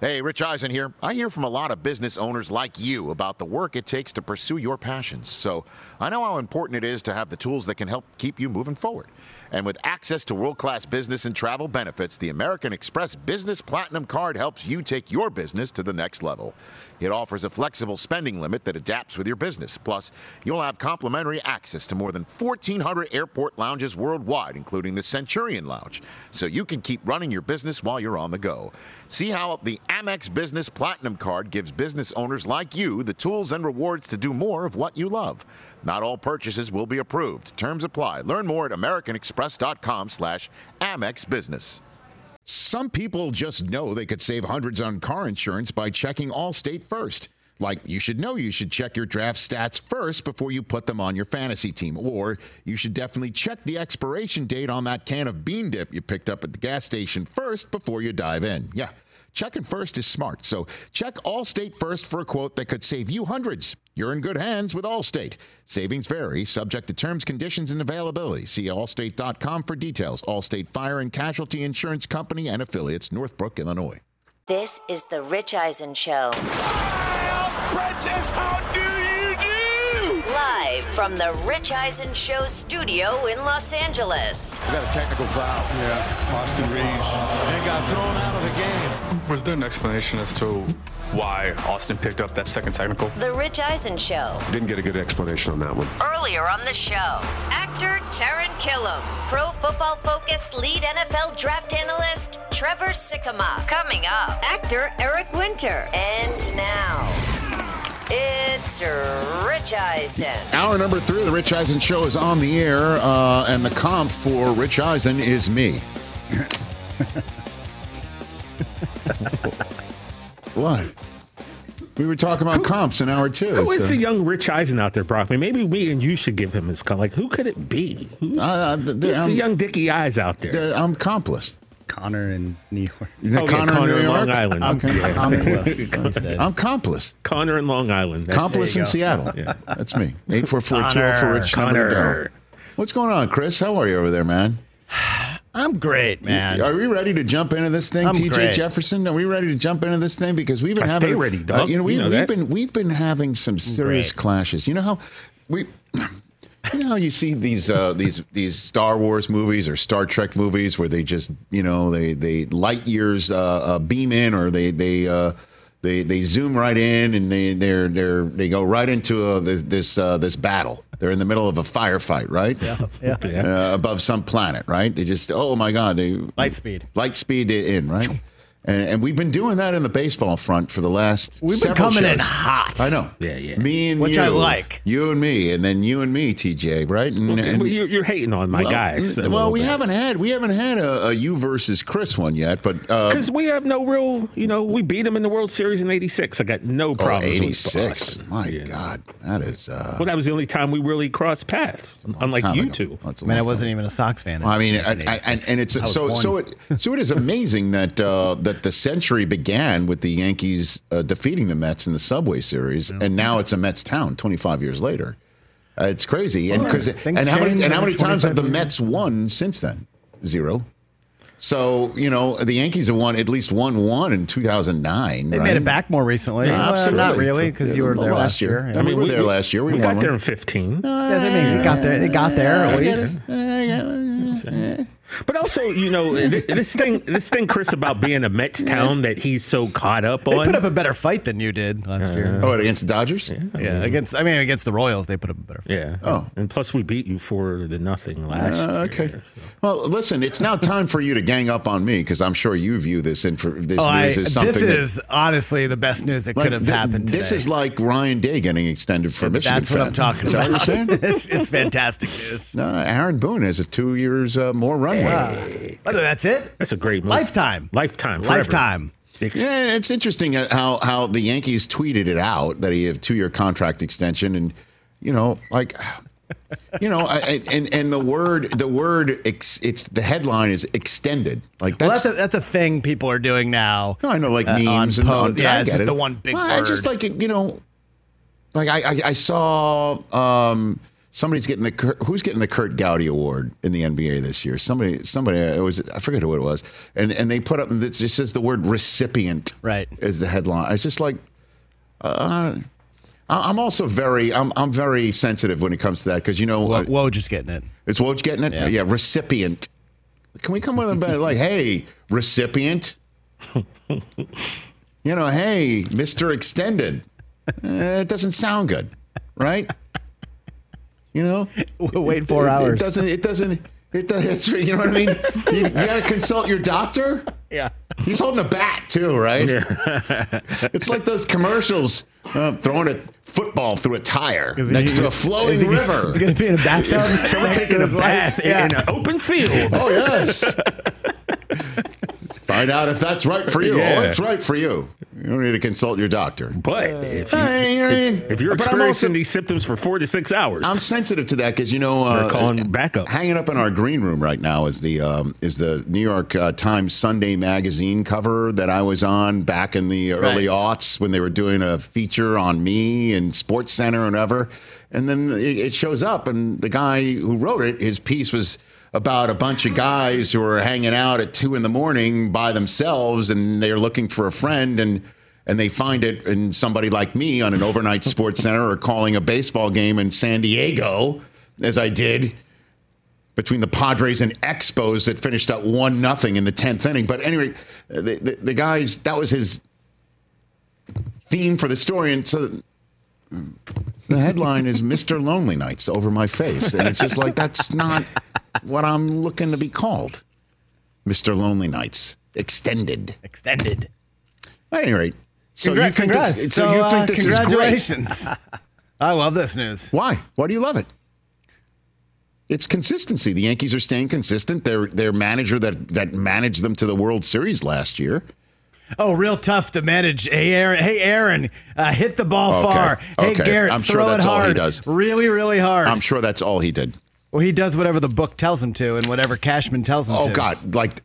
Hey, Rich Eisen here. I hear from a lot of business owners like you about the work it takes to pursue your passions. So I know how important it is to have the tools that can help keep you moving forward. And with access to world-class business and travel benefits, the American Express Business Platinum Card helps you take your business to the next level. It offers a flexible spending limit that adapts with your business. Plus, you'll have complimentary access to more than 1,400 airport lounges worldwide, including the Centurion Lounge, so you can keep running your business while you're on the go. See how the Amex Business Platinum Card gives business owners like you the tools and rewards to do more of what you love. Not all purchases will be approved. Terms apply. Learn more at americanexpress.com/Amex Business. Some people just know they could save hundreds on car insurance by checking Allstate first. Like, you should check your draft stats first before you put them on your fantasy team. Or you should definitely check the expiration date on that can of bean dip you picked up at the gas station first before you dive in. Yeah, checking first is smart. So check Allstate first for a quote that could save you hundreds. You're in good hands with Allstate. Savings vary, subject to terms, conditions, and availability. See allstate.com for details. Allstate Fire and Casualty Insurance Company and affiliates, Northbrook, Illinois. This is the Rich Eisen Show. Princess, how do you do? Live from the Rich Eisen Show studio in Los Angeles. We got a technical foul. Yeah, Austin Reeves. And got thrown out of the game. Was there an explanation as to why Austin picked up that second technical? The Rich Eisen Show. Didn't get a good explanation on that one. Earlier on the show, actor Taran Killam, Pro Football Focus lead NFL draft analyst Trevor Sikkema. Coming up, actor Eric Winter. And now, it's Rich Eisen. Hour number 3 of the Rich Eisen Show is on the air, and the comp for Rich Eisen is me. What? We were talking about comps in hour 2. Who is the young Rich Eisen out there, Brockman? Maybe me and you should give him his comp. Like, who could it be? Who's the young Dickie Eyes out there? I'm compless. Connor in New York. Connor in Long Island. I'm compless. I'm compless. Connor in Long Island. Compless in Seattle. Yeah. That's me. 844-2 for Rich. Connor. What's going on, Chris? How are you over there, man? I'm great, man. Are we ready to jump into this thing, TJ great. Jefferson? Are we ready to jump into this thing? Because we've been having. Stay ready, dog. We've been having some serious clashes. You know how you know how you see these Star Wars movies or Star Trek movies where they just they light years beam in, or they zoom right in, and they go right into this battle. They're in the middle of a firefight, right? Yeah. Above some planet, right? They just, oh my God, Light speed in, right? And we've been doing that in the baseball front for the last We've been coming in hot. I know. Yeah. Me and Which you. I like. You and me, and then you and me, TJ, right? Well, you're hating on my guys. Well, we haven't had a you versus Chris one yet, but because we have no real, we beat them in the World Series in '86. I got no problems. 86. My God, that is. Well, that was the only time we really crossed paths, unlike you two. I mean, I wasn't even a Sox fan. I mean, and it's so it is amazing that the century began with the Yankees defeating the Mets in the Subway Series, and now it's a Mets town 25 years later. It's crazy. And how many times have the Mets won since then? 0. So, the Yankees have at least won one in 2009. They made it back more recently. Absolutely. Not really, because you were there last year. I mean, we were there last year. We got there in 15. They got there at least. But also, this thing, Chris, about being a Mets town that he's so caught up on. They put up a better fight than you did last year. Oh, against the Dodgers? Yeah, against the Royals, they put up a better fight. Yeah. Oh. And plus, we beat you 4-0 last year. Okay. So. Well, listen, it's now time for you to gang up on me, because I'm sure you view this news as something. This is honestly the best news that could have happened today. This is like Ryan Day getting extended for Michigan. That's what I'm talking about. Is that what you're saying? It's fantastic news. No, Aaron Boone has a 2 years more runway. Oh, that's it? That's a great move. Lifetime. Forever. Yeah, it's interesting how the Yankees tweeted it out that he had a 2-year contract extension, and and the word it's the headline is extended. Like that's a thing people are doing now. No, I know, like memes and it's just the one big word. I just like I saw Somebody's getting who's getting the Kurt Gowdy Award in the NBA this year? Somebody. I forget who it was. And they put up, it just says the word recipient. Right. As the headline. It's just like, I'm also I'm very sensitive when it comes to that because Woj getting it. It's Woj getting it. Yeah. Recipient. Can we come with a better like, hey, recipient? Hey, Mr. Extended. It doesn't sound good, right? We'll wait 4 hours. It doesn't. You know what I mean? You got to consult your doctor. Yeah. He's holding a bat too, right? Yeah. It's like those commercials throwing a football through a tire next to a flowing river. Is he going to be in a bathtub? Someone taking a bath in an open field. Oh, yes. Find out if that's right for you. Yeah. Oh, it's right for you. You don't need to consult your doctor. But if you're experiencing these symptoms for 4 to 6 hours, I'm sensitive to that because we're calling backup. Hanging up in our green room right now is the New York Times Sunday magazine cover that I was on back in the early aughts when they were doing a feature on me and Sports Center and whatever. And then it shows up, and the guy who wrote it, his piece was about a bunch of guys who are hanging out at 2 a.m. by themselves, and they're looking for a friend, and they find it in somebody like me on an overnight Sports Center or calling a baseball game in San Diego, as I did between the Padres and Expos that finished up 1-0 in the 10th inning. But anyway, the guys, that was his theme for the story, and so the headline is Mr. Lonely Nights over my face, and it's just like, that's not what I'm looking to be called. Mr. Lonely Nights. Extended. At any rate, congratulations. This is great. I love this news. Why? Why do you love it? It's consistency. The Yankees are staying consistent. Their manager that managed them to the World Series last year. Oh, real tough to manage. Hey, Aaron, hit the ball far. Hey, Garrett, I'm throw sure that's it hard. all he does. Really, really hard. I'm sure that's all he did. Well, he does whatever the book tells him to and whatever Cashman tells him to. Oh, God. Like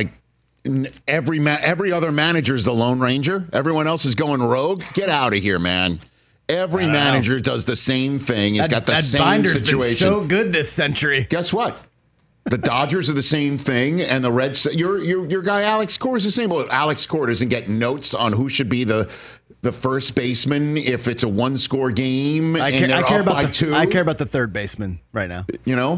every other manager is the Lone Ranger. Everyone else is going rogue. Get out of here, man. Every manager does the same thing. He's got the same binder's situation. Been so good this century. Guess what? The Dodgers are the same thing, and the Reds. Your guy Alex Cora is the same. Well, Alex Cora doesn't get notes on who should be the first baseman if it's a 1-score game and they're up by 2. I care about the third baseman right now.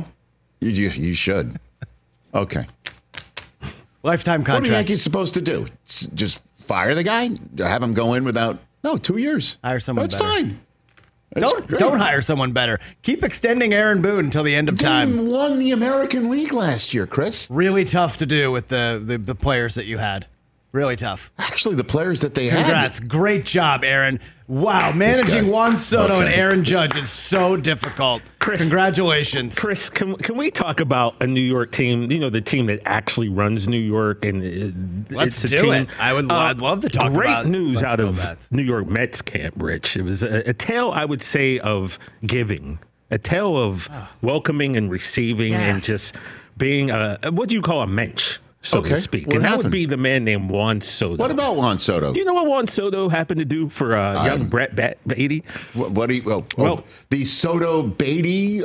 You should. Okay. Lifetime contract. What are the Yankees supposed to do? Just fire the guy? Have him go in without? No, 2 years. Hire someone. That's better. fine. Don't hire someone better. Keep extending Aaron Boone until the end of time. They won the American League last year, Chris. Really tough to do with the players that you had. Really tough. Actually, the players that they had. Congrats. Great job, Aaron. Wow, managing Juan Soto and Aaron Judge is so difficult. Chris, congratulations. Chris, can we talk about a New York team, the team that actually runs New York? And Let's it's a do team. it. I'd love to talk about great news out of New York Mets camp, Rich. It was a tale, I would say, of giving, a tale of welcoming and receiving and just being what do you call a mensch? So to speak. What and happened? that would be the man named Juan Soto. What about Juan Soto? Do you know what Juan Soto happened to do for young Brett Beatty? The Soto Beatty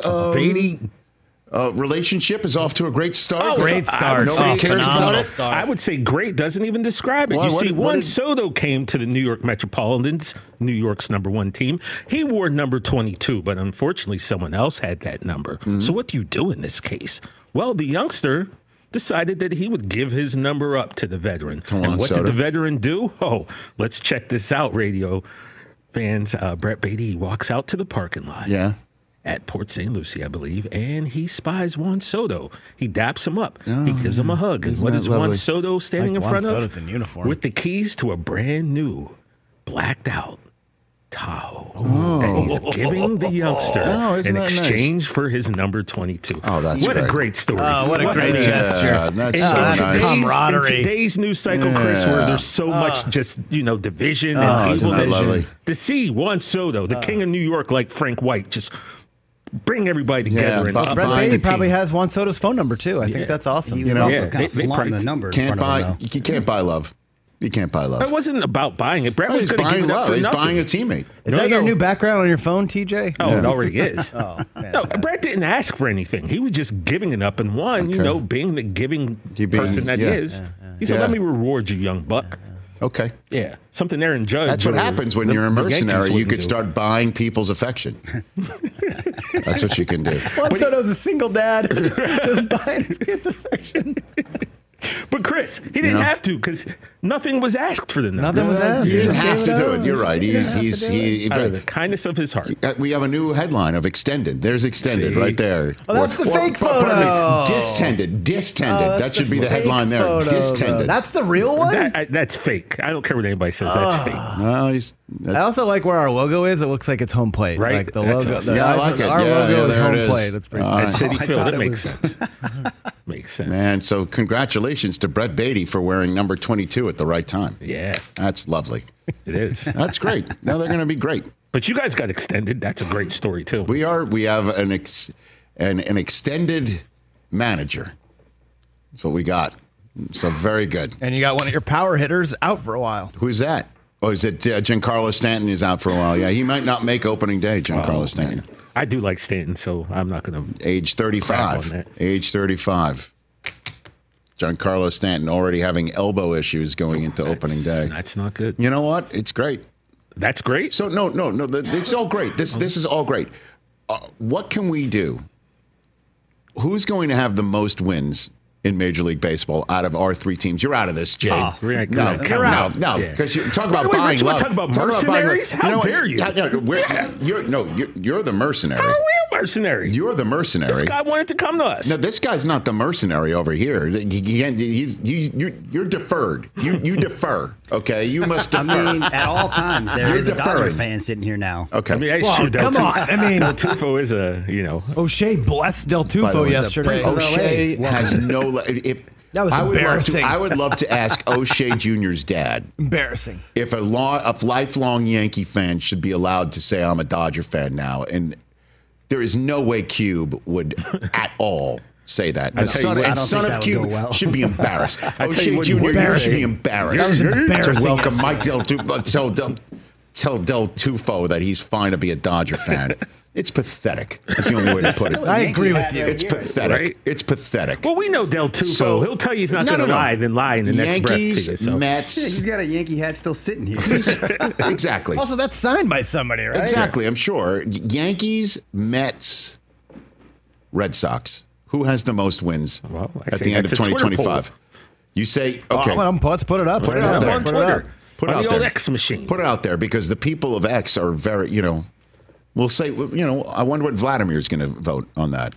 relationship is off to a great start. Great start. Nobody cares about it. I would say great doesn't even describe it. Juan Soto came to the New York Metropolitans, New York's #1 team. He wore number 22, but unfortunately someone else had that number. Mm-hmm. So what do you do in this case? Well, the youngster decided that he would give his number up to the veteran. And what did the veteran do? Oh, let's check this out, radio fans. Brett Beatty walks out to the parking lot at Port St. Lucie, I believe, and he spies Juan Soto. He daps him up. He gives him a hug. And what is Juan Soto standing in front of? In uniform. With the keys to a brand new, blacked out Tahoe that he's giving the youngster in exchange for his number 22. Oh, that's what a great story. Oh, what a great gesture. That's so nice. Camaraderie. In today's news cycle, Chris, where there's so much just, division and evilness. To see Juan Soto, the king of New York, like Frank White, just bring everybody together. Brett Beatty probably has Juan Soto's phone number, too. I think that's awesome. He was also kind of flaunting the number. You can't buy love. You can't buy love. It wasn't about buying it. Brett was He's going to give buying it up love. for He's nothing. buying a teammate. Is that your new background on your phone, TJ? Oh, it already is. Oh, no, Brett didn't ask for anything. He was just giving it up. And one, being the giving person that he is, he said, let me reward you, young buck. Okay. Yeah. Something Aaron Judge. That's what happens when you're a mercenary. You could do. start buying people's affection. That's what you can do. Juan Soto's a single dad, just buying his kids' affection. But Chris, he didn't have to because nothing was asked for the number. Nothing was asked. He He didn't just have gave to it do out. it. You're right. Out of the kindness of his heart. We have a new headline of extended. There's extended See? right there. Oh, that's the fake photo. Distended. Distended. Oh, That should be the headline there. photo, Distended. though. That's the real one? That's fake. I don't care what anybody says. That's fake. Well, I also like where our logo is. It looks like it's home plate. Right? Like the That's logo. awesome. Yeah, I like it. Our Yeah, logo is there home it is. plate. That's pretty funny. At City I Field, thought that it makes was- sense. Makes sense. Man, so congratulations to Brett Beatty for wearing number 22 at the right time. Yeah, That's lovely. it is. That's great. Now they're going to be great. But you guys got extended. That's a great story, too. We have an extended manager. That's what we got. So very good. And you got one of your power hitters out for a while. Who's that? Oh, is it Giancarlo Stanton is out for a while? Yeah, he might not make opening day, Giancarlo Stanton. Man. I do like Stanton, so I'm not going to. Age Crap on 35. that. Age 35. Giancarlo Stanton already having elbow issues going into opening day. That's not good. You know what? It's great. That's great. So no. It's all great. This is all great. What can we do? Who's going to have the most wins in Major League Baseball out of our three teams? You're out of this, Jay. No, Because you talk about By the way, buying Rich, you love. talk about Talk buying love. mercenaries? How dare you? You're the mercenary. How are we a mercenary? You're the mercenary. This guy wanted to come to us. No, this guy's not the mercenary over here. You're deferred. You defer. Okay, you must defer. I mean, at all times, there You're is a Dodger deferring. fan sitting here now. Okay. I mean, Well, sure, come on. I mean, Del Tufo is a, O'Shea blessed Del By the Tufo way, yesterday. O'Shea has no. That was embarrassing. I would love to ask O'Shea Jr.'s dad Embarrassing. if a lifelong Yankee fan should be allowed to say I'm a Dodger fan now, and there is no way Cube would at all say that. The son, what, I and don't son think of that would Cube go well. should be embarrassed. tell O'Shea you what, Jr. should embarrassing. be embarrassed. That was embarrassing to welcome yesterday. Mike Del tell Del Tufo that he's fine to be a Dodger fan. It's pathetic. That's the only way to put it. I agree with you. It's pathetic. Right? It's pathetic. Well, we know Del Tufo. So- He'll tell you he's not No, going to no, no. lie and lie in the next breath to you. Yankees, So. Yeah, Mets. he's got a Yankee hat still sitting here. Exactly. Also, that's signed by somebody, right? Exactly, I'm sure. Yankees, Mets, Red Sox. Who has the most wins Well, I at say the end of that's a Twitter 2025? You say, okay. Let's put it up. Put it out there. on Twitter. Put it on out the there. old X machine. Put it out there because the people of X are very, we'll say, I wonder what Vladimir's going to vote on that.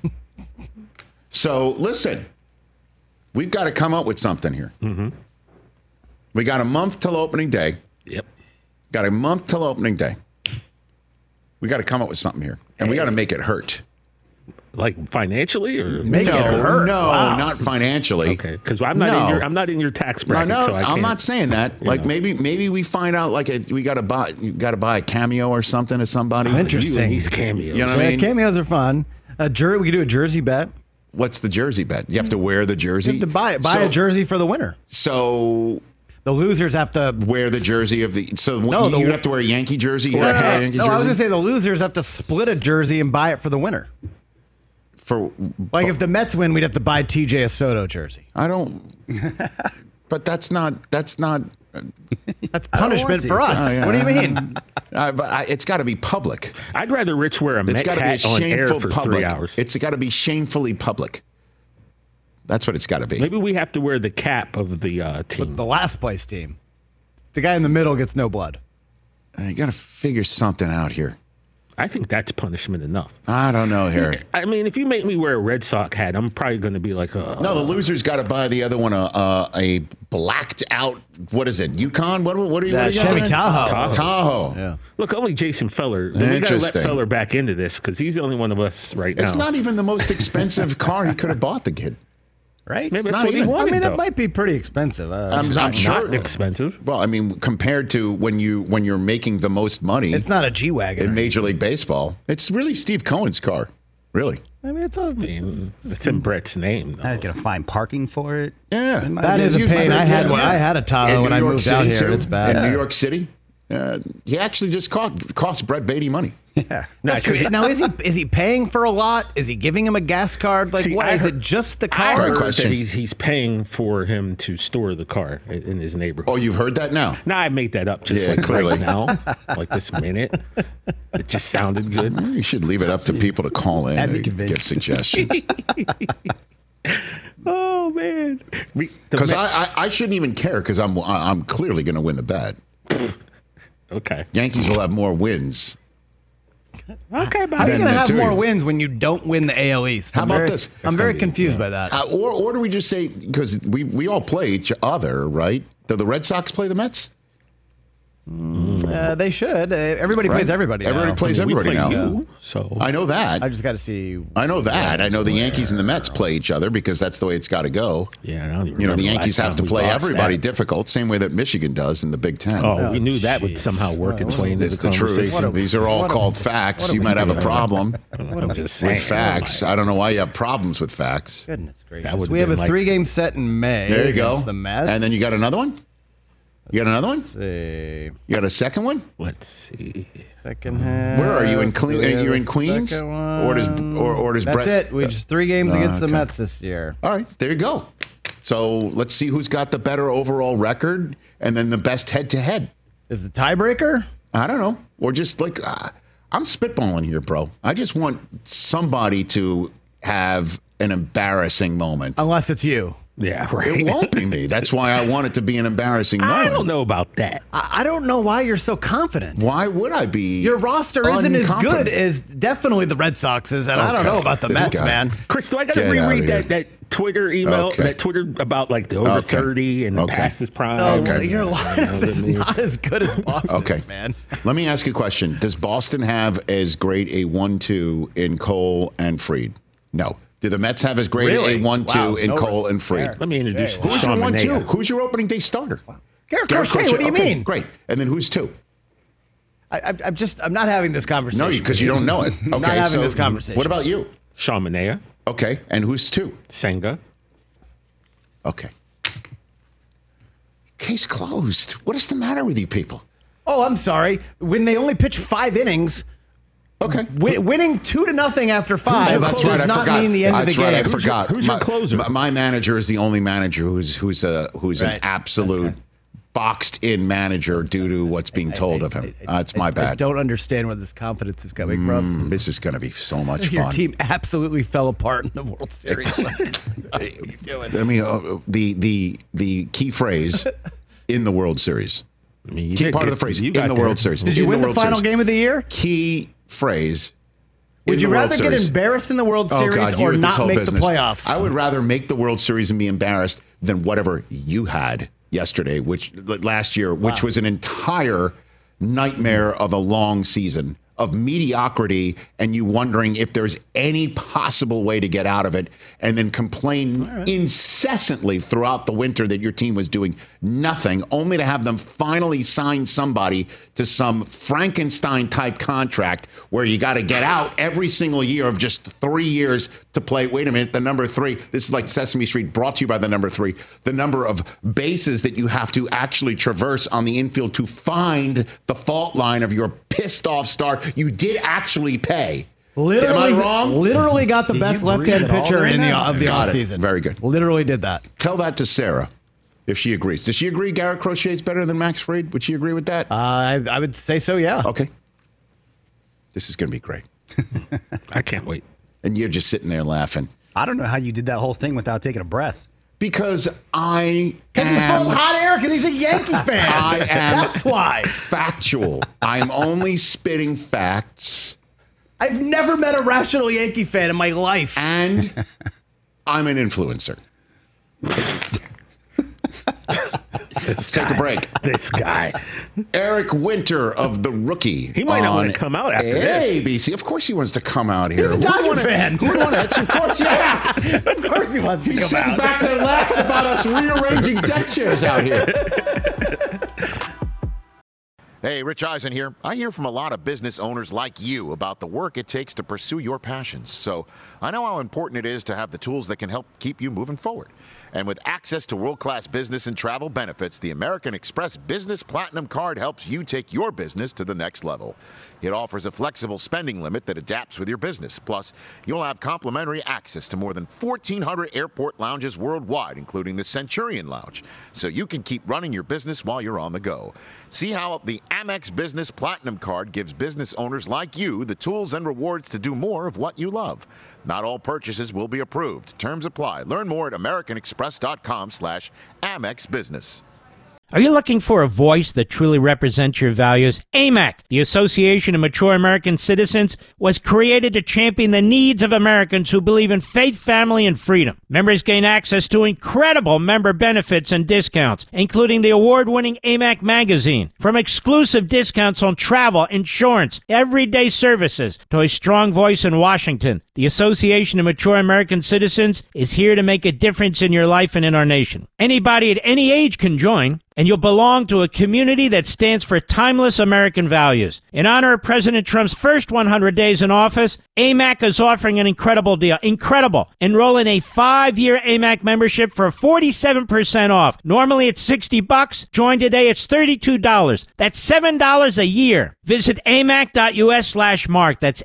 So listen, we've got to come up with something here. Mm-hmm. We got a month till opening day. Yep. Got a month till opening day. We got to come up with something here, and we got to make it hurt. Like financially or Make it hurt. No, Wow. not financially. Okay, because I'm not in your tax bracket, so I can't. I'm not saying that. Like know. maybe we find out we got to buy a cameo or something to somebody. Interesting. You and these cameos. You know what I Yeah, mean? cameos are fun. We could do a jersey bet. What's the jersey bet? You have to wear the jersey. You have to buy a jersey for the winner. So The losers have to wear the jersey of the. So No, you have to wear a Yankee jersey. You No, have to wear a Yankee I was jersey? gonna say the losers have to split a jersey and buy it for the winner. For Like if the Mets win, we'd have to buy TJ a Soto jersey. I don't. But that's not. That's punishment to. for us. Oh, yeah. What do you mean? It's got to be public. I'd rather Rich wear a It's Mets got to be hat on air shameful for public. 3 hours. It's got to be shamefully public. That's what it's got to be. Maybe we have to wear the cap of the team. The last place team. The guy in the middle gets no blood. You got to figure something out here. I think that's punishment enough. I don't know here. I mean, if you make me wear a Red Sox hat, I'm probably going to be like, No, the loser's got to buy the other one a blacked out. What is it? Yukon? What are you? That Chevy Tahoe. Tahoe. Yeah. Look, only Jason Feller. We got to let Interesting. Feller back into this because he's the only one of us right now. It's not even the most expensive car he could have bought the kid. Right? Maybe that's not what he even- wanted, I mean, though. it might be pretty expensive. I'm not sure. expensive. Well, I mean, compared to when you're making the most money It's not a G-Wagon. in Major League Baseball, it's really Steve Cohen's car. Really? I mean, it's in Brett's name. Though. I was going to find parking for it. Yeah. That is a pain. I had a Tahoe when I moved out here. Too. It's bad. In New York City, he actually just cost Brett Beatty money. Yeah. Now, is he paying for a lot? Is he giving him a gas card? Like, what is it? Just the car? I heard question. that he's paying for him to store the car in his neighborhood. Oh, you've heard that now? No, I made that up just clearly. right now, like this minute. It just sounded good. You should leave it up to people to call in I'd be and convinced. give suggestions. Oh man, Because I shouldn't even care because I'm clearly going to win the bet. Okay, Yankees will have more wins. Okay, but how are you going to have more wins when you don't win the AL East? How about this? I'm very confused by that. Or do we just say, because we all play each other, right? Do the Red Sox play the Mets? They should. Everybody plays everybody. Everybody plays everybody now. You, so I know that. I just got to see. I know that. I know the Yankees and the Mets play each other because that's the way it's got to go. Yeah, I don't even the remember Yankees last have to time we play lost everybody that. difficult, same way that Michigan does in the Big Ten. Oh, we knew that would somehow work its way into It's the the truth. conversation. These are all called facts. You might have a problem I'm just saying. with facts. I don't know why you have problems with facts. Goodness That gracious. would've We have a been like- 3-game set in May. There you go. against the Mets. And then you got another one? You got another one? Let's see. You got a second one? Let's see. Second half. Where are you in We have You're a in Queens? second Or does That's Brett? it. We just 3 games against the okay. Mets this year. All right, there you go. So let's see who's got the better overall record and then the best head-to-head. Is it tiebreaker? I don't know. Or just like, I'm spitballing here, bro. I just want somebody to have an embarrassing moment. Unless it's you. Yeah, right. It won't be me. That's why I want it to be an embarrassing moment. I don't know about that. I don't know why you're so confident. Why would I be? Your roster isn't as unconfident? good as definitely the Red Sox's, and I don't know about the This Mets, guy. man. Chris, do I got to Get outta reread here. that Twitter email, Okay. that Twitter about like the over Okay. 30 and the Okay. past his prime? Oh, Okay. your lineup is not as good as Boston's, Okay. man. Let me ask you a question. Does Boston have as great a 1-2 in Cole and Freed? No. Do the Mets have as great Really? a 1-2 Wow, in no Cole and Freed? respect. Let me introduce Wow. Who's your Sean 1-2? Manaea. Who's your opening day starter? Garrett Crochet, what do you Okay, mean? Great. And then who's 2? I'm not having this conversation. No, because you don't know it. Okay, I'm not having so this conversation. What about you? Sean Manaea, Okay, and who's 2? Senga. Okay. Case closed. What is the matter with you people? Oh, I'm sorry. When they only pitch 5 innings, Okay. winning 2-0 after 5 Oh, that's does right. I not forgot. mean the end of the That's right. game. I forgot. who's your closer? My manager is the only manager who's an Right. absolute boxed in manager due to what's being told of him. It's my I bad. don't understand where this confidence is coming from. This is going to be so much Your fun. team absolutely fell apart in the World Series. What are you doing? I mean, the key phrase in the World Series. I mean, you Key did part of get- the phrase you in got the there. World Series. Did you In win the World final Series. game of the year? Key phrase. Would in you the World rather get Series. embarrassed in the World Series God, you or with this not whole make business. the playoffs? I would rather make the World Series and be embarrassed than whatever you had yesterday, last year, which was an entire nightmare of a long season of mediocrity, and you wondering if there's any possible way to get out of it, and then complain incessantly throughout the winter that your team was doing nothing, only to have them finally sign somebody to some Frankenstein type contract where you got to get out every single year of just 3 years to play. Wait a minute, the number 3. This is like Sesame Street, brought to you by the number 3. The number of bases that you have to actually traverse on the infield to find the fault line of your pissed off start. You did actually pay. Literally, Am I wrong? Literally got the Did best you breathe left-hand at all pitcher during in the that? of the Got it. offseason. Very good. Literally did that. Tell that to Sarah if she agrees. Does she agree Garrett Crochet is better than Max Fried? Would she agree with that? I would say so, yeah. Okay. This is going to be great. I can't wait. And you're just sitting there laughing. I don't know how you did that whole thing without taking a breath. Because I Because he's full am of hot air because he's a Yankee fan. I am That's why. factual. I'm only spitting facts, I've never met a rational Yankee fan in my life. and I'm an influencer. Let's take a break. This guy. Eric Winter of The Rookie. He might not on want to come out after this. ABC. Of course he wants to come out here. He's a Dodger fan. Who would want to? Of course, yeah. Of course he wants to He's come sitting out. back there laughing about us rearranging deck chairs out here. Hey, Rich Eisen here. I hear from a lot of business owners like you about the work it takes to pursue your passions. So I know how important it is to have the tools that can help keep you moving forward. And with access to world-class business and travel benefits, the American Express Business Platinum Card helps you take your business to the next level. It offers a flexible spending limit that adapts with your business. Plus, you'll have complimentary access to more than 1,400 airport lounges worldwide, including the Centurion Lounge, so you can keep running your business while you're on the go. See how the Amex Business Platinum Card gives business owners like you the tools and rewards to do more of what you love. Not all purchases will be approved. Terms apply. Learn more at americanexpress.com/Amex Business. Are you looking for a voice that truly represents your values? AMAC, the Association of Mature American Citizens, was created to champion the needs of Americans who believe in faith, family, and freedom. Members gain access to incredible member benefits and discounts, including the award-winning AMAC magazine. From exclusive discounts on travel, insurance, everyday services, to a strong voice in Washington, the Association of Mature American Citizens is here to make a difference in your life and in our nation. Anybody at any age can join, and you'll belong to a community that stands for timeless American values. In honor of President Trump's first 100 days in office, AMAC is offering an incredible deal. Incredible. Enroll in a 5-year AMAC membership for 47% off. Normally it's $60. Join today. It's $32. That's $7 a year. Visit amac.us/mark. That's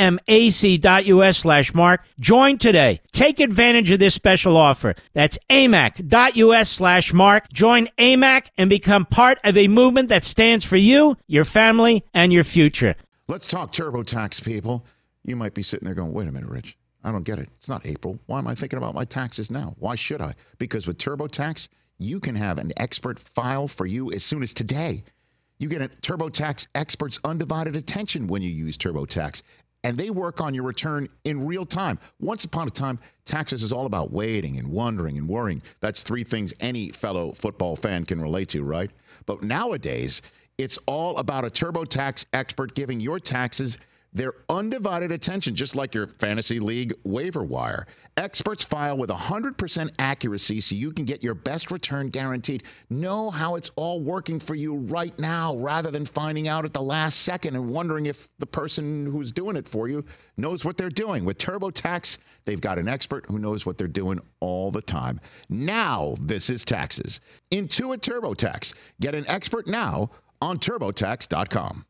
amac.us/mark. Join today. Take advantage of this special offer. That's amac.us/mark. Join AMAC and become part of a movement that stands for you, your family, and your future. Let's talk TurboTax, people. You might be sitting there going, wait a minute, Rich. I don't get it. It's not April. Why am I thinking about my taxes now? Why should I? Because with TurboTax, you can have an expert file for you as soon as today. You get a TurboTax expert's undivided attention when you use TurboTax, and they work on your return in real time. Once upon a time, taxes is all about waiting and wondering and worrying. That's 3 things any fellow football fan can relate to, right? But nowadays, it's all about a TurboTax expert giving your taxes their undivided attention, just like your fantasy league waiver wire. Experts file with 100% accuracy so you can get your best return guaranteed. Know how it's all working for you right now rather than finding out at the last second and wondering if the person who's doing it for you knows what they're doing. With TurboTax, they've got an expert who knows what they're doing all the time. Now, this is taxes. Intuit TurboTax. Get an expert now on TurboTax.com.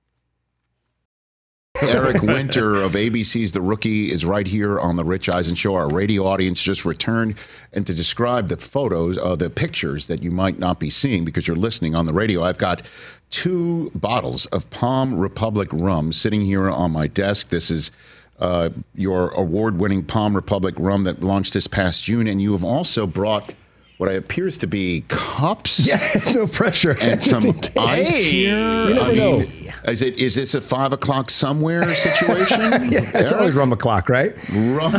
Eric Winter of ABC's The Rookie is right here on the Rich Eisen Show. Our radio audience just returned, and to describe the photos, the pictures that you might not be seeing because you're listening on the radio, I've got 2 bottles of Palm Republic rum sitting here on my desk. This is your award-winning Palm Republic rum that launched this past June, and you have also brought what appears to be cups. Yeah, no pressure. And some ice here. You never know. Is this a 5 o'clock somewhere situation? Yeah, it's always rum o'clock, right? Rum.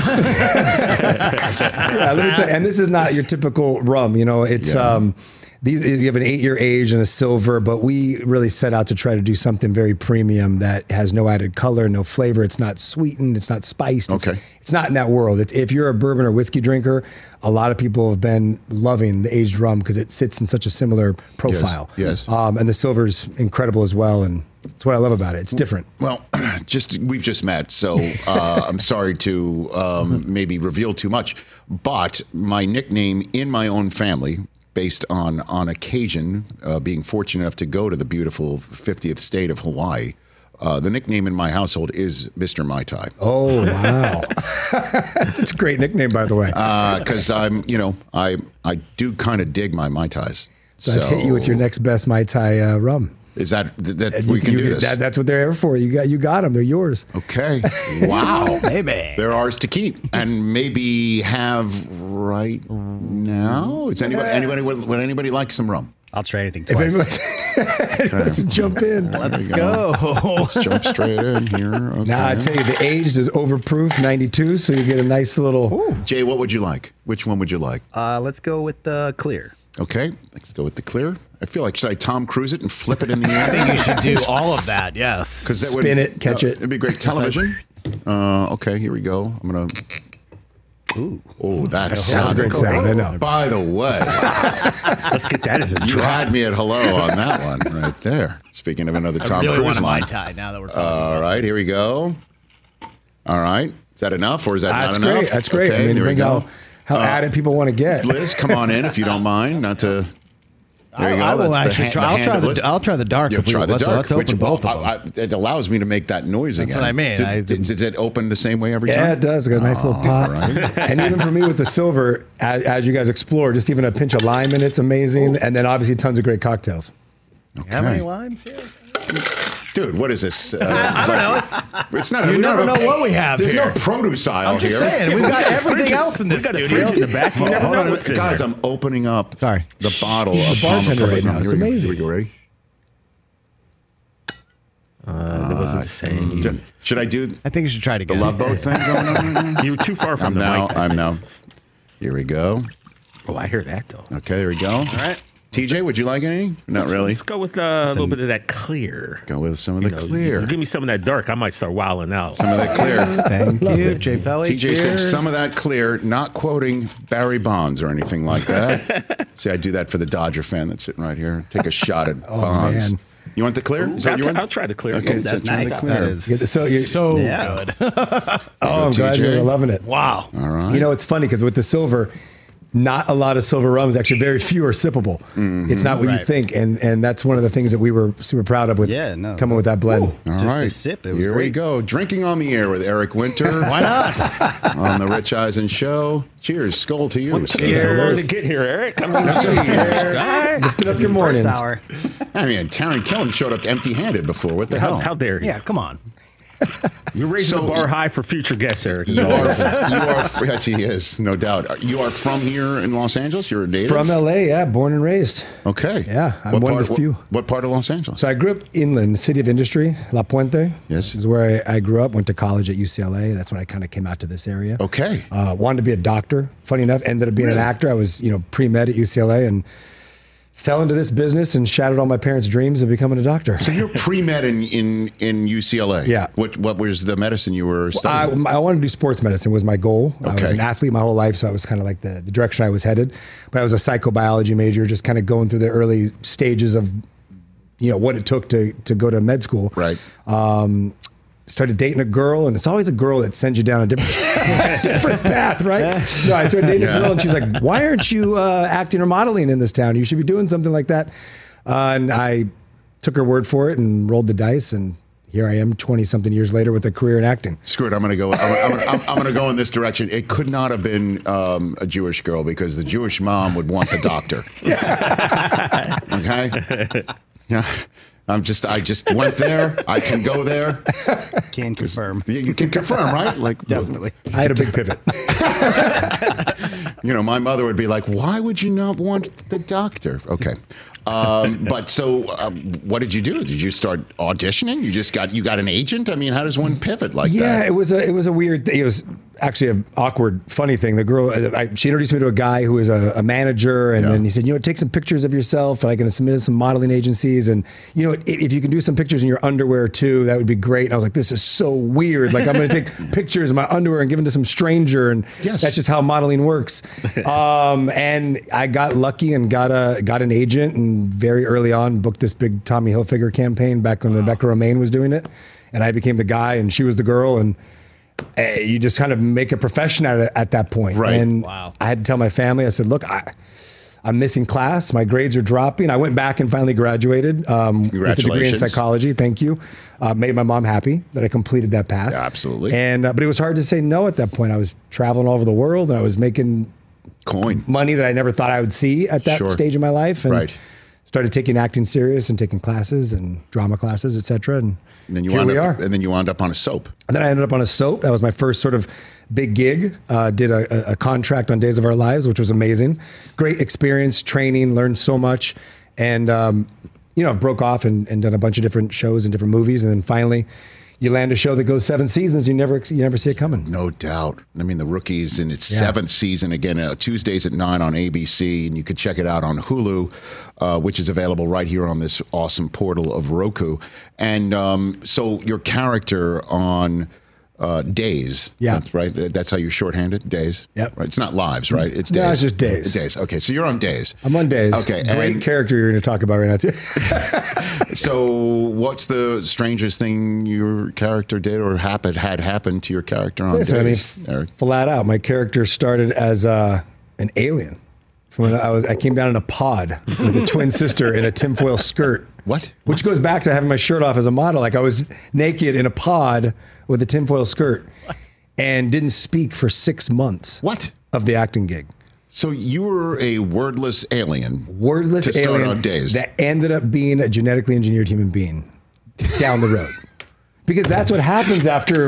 Yeah, let me tell you, and this is not your typical rum. You know, it's these. You have an 8-year age and a silver, but we really set out to try to do something very premium that has no added color, no flavor. It's not sweetened. It's not spiced. It's not in that world. If you're a bourbon or whiskey drinker, a lot of people have been loving the aged rum because it sits in such a similar profile. Yes. And the silver's incredible as well, and that's what I love about it. It's different. Well, we've just met, so I'm sorry to maybe reveal too much, but my nickname in my own family, based on occasion, being fortunate enough to go to the beautiful 50th state of Hawaii, the nickname in my household is Mr. Mai Tai. Oh, wow. It's a great nickname, by the way. Because I do kind of dig my Mai Tais. So I've hit you with your next best Mai Tai rum. Is that we can do this? That's what they're here for. You got them. They're yours. Okay. Wow. Maybe they're ours to keep and maybe have right now. Is anybody would anybody like some rum? I'll try anything twice. If wants to jump in, let's go. Let's jump straight in here. Okay. Now I tell you, the aged is overproof, 92, so you get a nice little. Ooh. Jay, what would you like? Which one would you like? Let's go with the clear. Okay, let's go with the clear. I feel like, should I Tom Cruise it and flip it in the air? I think you should do all of that, yes. Because that spin it, catch it. It'd be great television. Okay, here we go. I'm going to... Oh, that's a great sound. I know. By the way, let's get that as a you had me at hello on that one right there. Speaking of another Tom really Cruise want a Mai line. Tai now that we're talking All right, here we go. All right. Is that enough or is that not enough? Great. That's great. Okay, I mean, there we it brings go. how added people want to get. Liz, come on in if you don't mind. Not to. There you go. I will That's actually try. I'll try the dark. If we try the let's, dark. let's open both of them. It allows me to make that noise again. That's what I mean. Does it open the same way every time? Yeah, it does. It's got a nice little pop. Right. And even for me with the silver, as you guys explore, just even a pinch of lime in it's amazing. And then obviously tons of great cocktails. Okay. How many limes here? Dude, what is this? I don't know. It's not. You never know what we have There's here. no produce aisle I'm just here. saying, we've got everything else in this We've got a studio. fridge in the back. You never know what's in Guys, there. I'm opening up Sorry. the bottle He's of the bartender right now. It's Here we go. amazing. Here we go. Ready? That wasn't the same. Should I do I think you should try to the get love boat thing going on right now? You were too far from I'm the now. mic. I'm now. Here we go. Oh, I hear that though. Okay, there we go. All right. TJ, would you like any? Not really. Let's go with a little bit of that clear. Go with some of the clear. You give me some of that dark, I might start wilding out. Some of that clear. Thank you, Jay Felly. TJ said cheers. some of that clear, not quoting Barry Bonds or anything like that. See, I do that for the Dodger fan that's sitting right here. Take a shot at Bonds. man. You want the clear? Is that what you want? I'll try the clear. Okay, that's so try the nice. clear. That is Yeah, so so Yeah. good. Oh, I'm glad TJ. you're loving it. Wow. All right. You know, it's funny because with the silver, not a lot of silver rums. Actually, very few are sippable. It's not what you Right. think, and that's one of the things that we were super proud of with coming with that blend. All Just right. a sip. It was Here we great. go. Drinking on the air with Eric Winter. Why not? On the Rich Eisen Show. Cheers. Skull to you. What took you so long to get here, Eric? I mean, Lifting up your First mornings. hour. I mean, Taryn Killen showed up empty-handed before. What the hell? how dare you? Yeah, come on. You're raising So- the bar high for future guests, Eric. You are, yes, he is, no doubt. You are from here in Los Angeles? You're a native? From LA, yeah, born and raised. Okay. Yeah, I'm What one part- of the few. What part of Los Angeles? So I grew up inland, city of industry, La Puente. Yes. Is where I grew up. Went to college at UCLA. That's when I kind of came out to this area. Okay. Wanted to be a doctor. Funny enough, ended up being an actor. I was, pre-med at UCLA and fell into this business and shattered all my parents' dreams of becoming a doctor. So you're pre-med in UCLA? Yeah. What was the medicine you were studying? I wanted to do sports medicine was my goal. I was Okay. an athlete my whole life, so I was kind of like the direction I was headed. But I was a psychobiology major, just kind of going through the early stages of, what it took to go to med school. Right. Started dating a girl, and it's always a girl that sends you down a different path, right? No, I started dating a girl, and she's like, "Why aren't you acting or modeling in this town? You should be doing something like that." And I took her word for it and rolled the dice, and here I am, 20-something years later, with a career in acting. Screw it. I'm gonna go. I'm gonna go in this direction. It could not have been a Jewish girl because the Jewish mom would want the doctor. Okay. Yeah. I just went there. I can go there. Can confirm. You can confirm, right? Like Definitely. I had a big pivot. My mother would be like, "Why would you not want the doctor?" Okay. But so, what did you do? Did you start auditioning? You got an agent? I mean, how does one pivot like that? Yeah, it was a weird. It was actually an awkward, funny thing. The girl, she introduced me to a guy who was a manager, and then he said, take some pictures of yourself, and I can submit to some modeling agencies, and if you can do some pictures in your underwear too, that would be great. And I was like, this is so weird. Like I'm going to take pictures of my underwear and give them to some stranger, and that's just how modeling works. And I got lucky and got an agent, and very early on booked this big Tommy Hilfiger campaign back when Rebecca Romaine was doing it, and I became the guy, and she was the girl, and you just kind of make a profession out of it at that point. Right. And I had to tell my family, I said, look, I'm missing class. My grades are dropping. I went back and finally graduated with a degree in psychology. Thank you. Made my mom happy that I completed that path. Yeah, absolutely. And but it was hard to say no at that point. I was traveling all over the world, and I was making money that I never thought I would see at that stage of my life. And started taking acting serious and taking classes and drama classes, etc. And then here we are. And then you wound up on a soap. And then I ended up on a soap. That was my first sort of big gig. Did a contract on Days of Our Lives, which was amazing. Great experience, training, learned so much. And, broke off and done a bunch of different shows and different movies. And then finally, you land a show that goes 7 seasons, you never see it coming. No doubt. I mean, The Rookie's in its 7th season again, Tuesdays at 9 on ABC, and you can check it out on Hulu, which is available right here on this awesome portal of Roku. And so your character on days. Yeah. That's right. That's how you shorthand it. Days. Yep. Right. It's not lives, right? It's days. No, it's just days. Days. Okay. So you're on days. I'm on days. Okay. Great character you're going to talk about right now, too. So what's the strangest thing your character did or had happen to your character on days? Eric? Flat out, my character started as an alien. When I came down in a pod with a twin sister in a tinfoil skirt. What? Which goes back to having my shirt off as a model. Like I was naked in a pod with a tinfoil skirt and didn't speak for 6 months. What? Of the acting gig. So you were a wordless alien. Wordless to alien start on days. that ended up being a genetically engineered human being down the road. Because that's what happens after,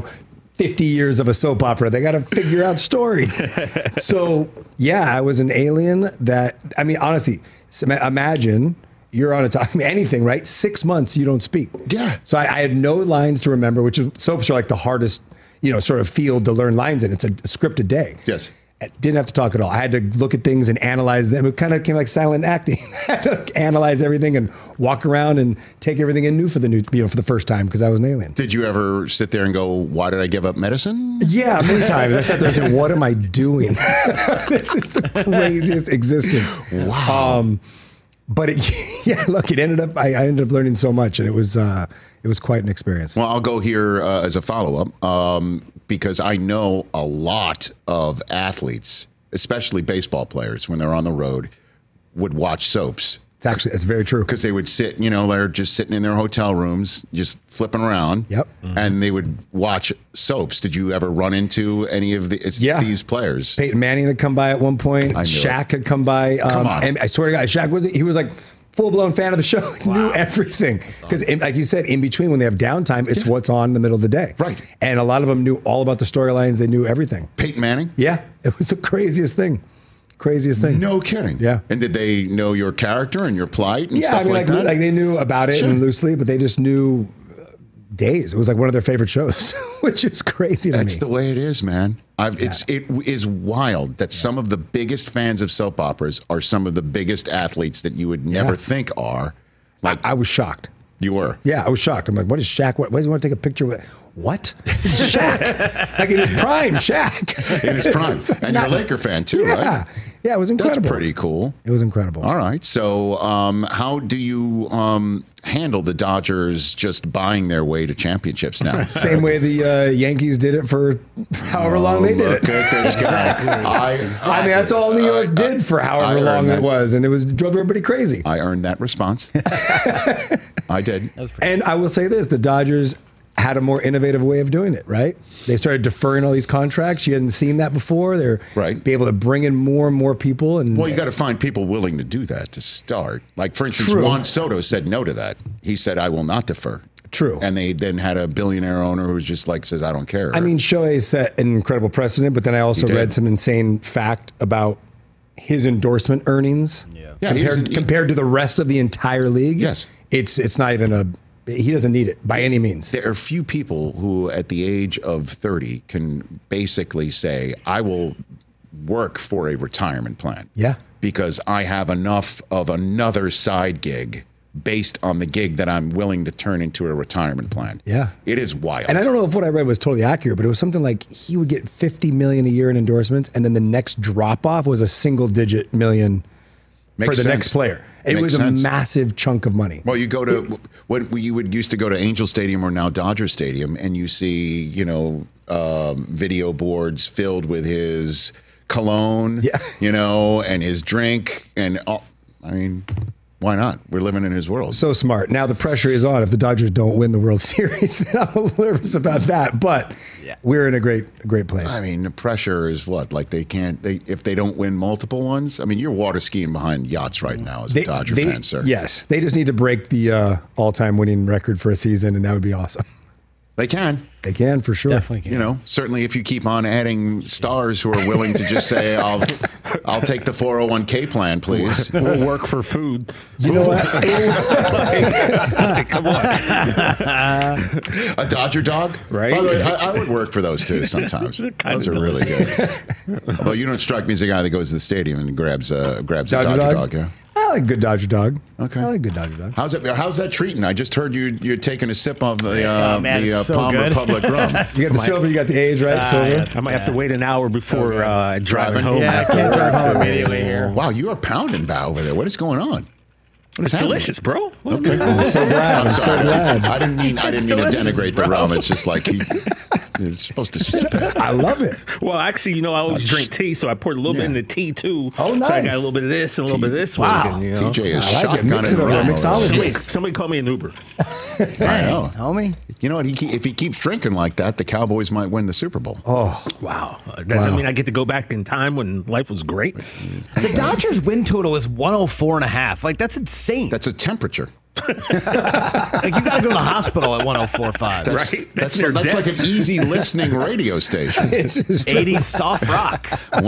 50 years of a soap opera. They got to figure out story. So, yeah, I was an alien that, honestly, imagine you're on anything, right? 6 months you don't speak. Yeah. So I had no lines to remember, which is, soaps are like the hardest, sort of field to learn lines in. It's a script a day. Yes. I didn't have to talk at all. I had to look at things and analyze them. It kind of came like silent acting. I had to analyze everything and walk around and take everything in new for the first time because I was an alien. Did you ever sit there and go, why did I give up medicine? Yeah, many times. I sat there and said, what am I doing? This is the craziest existence. Wow. But it ended up, I ended up learning so much, and it was quite an experience. Well, I'll go here as a follow-up because I know a lot of athletes, especially baseball players, when they're on the road, would watch soaps. It's very true. Because they would sit, they're just sitting in their hotel rooms, just flipping around. Yep. And they would watch soaps. Did you ever run into any of these players? Peyton Manning had come by at one point. Shaq had come by. Come on. And I swear to God, Shaq was like full-blown fan of the show. Knew everything. Because like you said, in between when they have downtime, it's what's on in the middle of the day. Right. And a lot of them knew all about the storylines. They knew everything. Peyton Manning? Yeah. It was the craziest thing. No kidding. Yeah. And did they know your character and your plight and stuff like that? Like they knew about it and loosely, but they just knew days. It was like one of their favorite shows, which is crazy to me. That's the way it is, man. It is wild that some of the biggest fans of soap operas are some of the biggest athletes that you would never think are. Like I was shocked. You were? Yeah, I was shocked. I'm like, what is Shaq? Why does he want to take a picture with? What? This is Shaq. Like in his prime, Shaq. In his prime. And you're a Laker fan too, right? Yeah, it was incredible. That's pretty cool. It was incredible. All right. So how do you handle the Dodgers just buying their way to championships now? Same way the Yankees did it for however long they did it. Exactly. That's all New York did for however long it was, and it drove everybody crazy. I earned that response. I did. And I will say this, the Dodgers had a more innovative way of doing it, right? They started deferring all these contracts. You hadn't seen that before. They're be able to bring in more and more people. And well, you got to find people willing to do that to start. Like, for instance, Juan Soto said no to that. He said, I will not defer. True. And they then had a billionaire owner who was just like, says, I don't care. I mean, Shohei set an incredible precedent, but then I also read some insane fact about his endorsement earnings compared to the rest of the entire league. Yes. It's not even he doesn't need it by any means. There are few people who at the age of 30 can basically say, I will work for a retirement plan. Yeah. Because I have enough of another side gig based on the gig that I'm willing to turn into a retirement plan. Yeah. It is wild. And I don't know if what I read was totally accurate, but it was something like he would get $50 million a year in endorsements, and then the next drop off was a single-digit million for the next player. It was a massive chunk of money. Well, you go to what you would used to go to Angel Stadium or now Dodger Stadium, and you see, video boards filled with his cologne, and his drink, and why not? We're living in his world. So smart. Now the pressure is on. If the Dodgers don't win the World Series, then I'm a little nervous about that. But we're in a great place. I mean, the pressure is what? Like if they don't win multiple ones? I mean, you're water skiing behind yachts right now as a Dodger fan, sir. Yes. They just need to break the all-time winning record for a season, and that would be awesome. They can. They can, for sure. Definitely can. Certainly if you keep on adding stars who are willing to just say, I'll take the 401k plan, please. We'll work for food. You know what? Come on. A Dodger dog? Right. By the way, I would work for those too sometimes. Those are really good. Although you don't strike me as a guy that goes to the stadium and grabs a Dodger dog. Yeah. like good Dodger dog. Okay. I like good Dodger dog. How's that treating? I just heard you're taking a sip of the so Palm good. Republic rum. You got the silver, you got the age, right? Silver. I might have to wait an hour before driving home. Yeah, I can't drive home immediately here. Wow, you are pounding bow over there. What is going on? It's delicious, bro. Okay, I'm so glad. I'm so glad. I didn't mean to denigrate the rum. It's just like it's supposed to sip it. I love it. Well, actually, I always drink tea, so I poured a little bit in the tea too. Oh, nice. So I got a little bit of this and a little bit of this. Wow. TJ is I like it. Mix it shotgunning over. rum. Mixologist. Somebody call me an Uber. I know. Homie. You know what? If he keeps drinking like that, the Cowboys might win the Super Bowl. Oh, Wow. Does that mean I get to go back in time when life was great? The Dodgers win total is 104.5. Like, that's insane. That's a temperature. Like, you got to go to the hospital at 104.5. Right? That's near like death. an easy listening radio station. it's just 80s soft rock.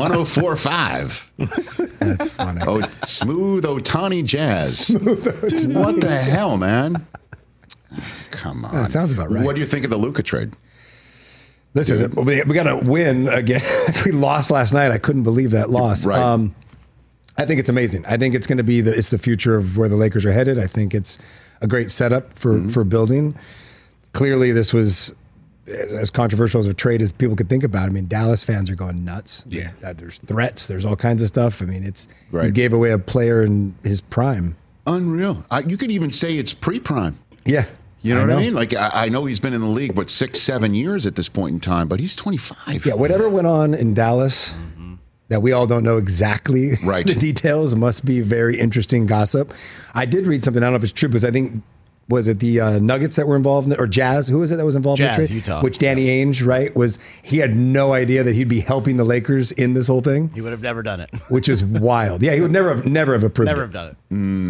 104.5. That's funny. Oh, smooth Otani jazz. What the hell, man? Come on. That sounds about right. What do you think of the Luka trade? Listen, we got to win again. We lost last night. I couldn't believe that loss. Right. I think it's amazing. I think it's going to be it's the future of where the Lakers are headed. I think it's a great setup for building. Clearly, this was as controversial as a trade as people could think about. I mean, Dallas fans are going nuts. Yeah. There's threats. There's all kinds of stuff. I mean, you Right. gave away a player in his prime. Unreal. You could even say it's pre-prime. Yeah. You know what I mean? Like, I know he's been in the league, 6-7 years at this point in time, but he's 25. Yeah, whatever went on in Dallas that we all don't know exactly the details must be very interesting gossip. I did read something, I don't know if it's true, because I think, was it the Nuggets that were involved, or Jazz? Who was it that was involved in the Jazz, trade? Utah. Which Danny Ainge, right, he had no idea that he'd be helping the Lakers in this whole thing. He would have never done it. Which is wild. Yeah, he would never have approved Never it. have done it.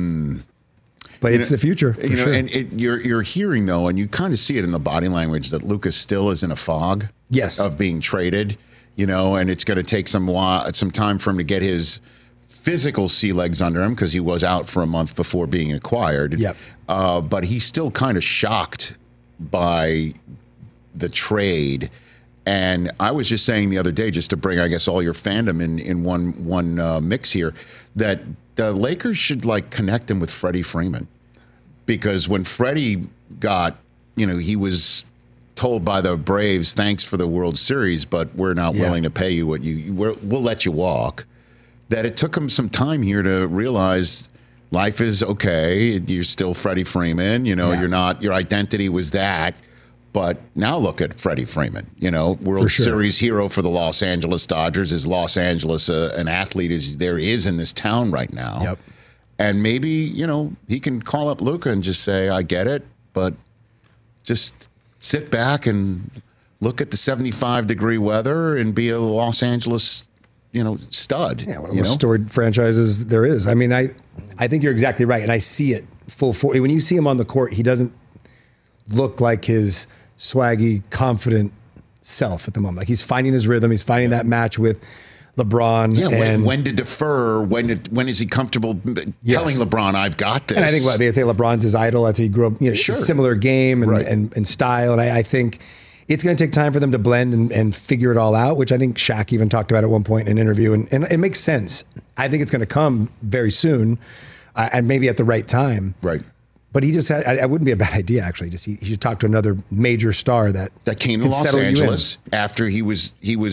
But it's the future, for sure. And you're hearing, though, and you kind of see it in the body language, that Lucas still is in a fog of being traded, and it's going to take some time for him to get his physical sea legs under him, because he was out for a month before being acquired. Yep. But he's still kind of shocked by the trade. And I was just saying the other day, just to bring, I guess, all your fandom in one mix here, that the Lakers should connect him with Freddie Freeman, because when Freddie got, he was told by the Braves, thanks for the World Series, but we're not willing to pay you what we'll let you walk. That it took him some time here to realize life is okay. You're still Freddie Freeman. You're not. Your identity was that. But now look at Freddie Freeman. World Series hero for the Los Angeles Dodgers. Is Los Angeles an athlete as there is in this town right now? Yep. And maybe he can call up Luka and just say, "I get it, but just sit back and look at the 75-degree weather and be a Los Angeles." Stud. Yeah, one of the most storied franchises there is. I mean, I think you're exactly right, and I see it full force. When you see him on the court, he doesn't look like his swaggy, confident self at the moment. Like, he's finding his rhythm. He's finding that match with LeBron. Yeah, and when to defer? When is he comfortable telling LeBron, "I've got this"? And I think they say LeBron's his idol. That's how he grew up. Similar game and style. And I think it's going to take time for them to blend and figure it all out, which I think Shaq even talked about at one point in an interview. And it makes sense. I think it's going to come very soon, and maybe at the right time. Right. But he just had, I wouldn't be a bad idea, actually. Just he should talk to another major star that came to Los Angeles after he was,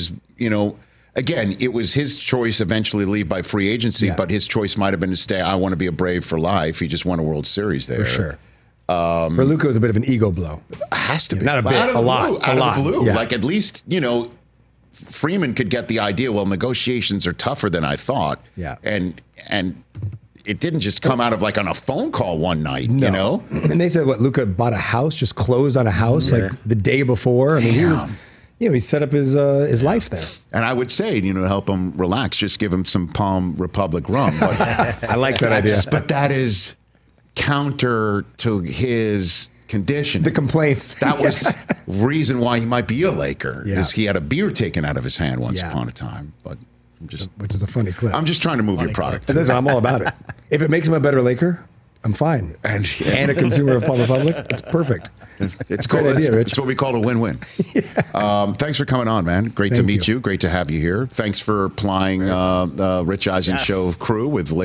again, it was his choice eventually to leave by free agency, but his choice might have been to stay. I want to be a Brave for life. He just won a World Series there. For sure. For Luka, it was a bit of an ego blow. Has to be. Not a bit, a lot. Out of the blue. Yeah. Like, at least, Freeman could get the idea, well, negotiations are tougher than I thought. Yeah. And it didn't just come out of on a phone call one night, And they said, Luka bought a house, just closed on a house the day before. I mean, he was, he set up his life there. And I would say, to help him relax, just give him some Palm Republic rum. But I like that idea. But that is counter to his condition. The complaints. That was reason why he might be a Laker, is he had a beer taken out of his hand once upon a time. But which is a funny clip. I'm just trying to move your product. Listen, I'm all about it. If it makes him a better Laker, I'm fine. And a consumer of Palm Republic, it's perfect. It's cool. Great idea, Rich. It's what we call a win-win. Thanks for coming on, man. Great to meet you. Great to have you here. Thanks for plying Rich Eisen show crew with liquor.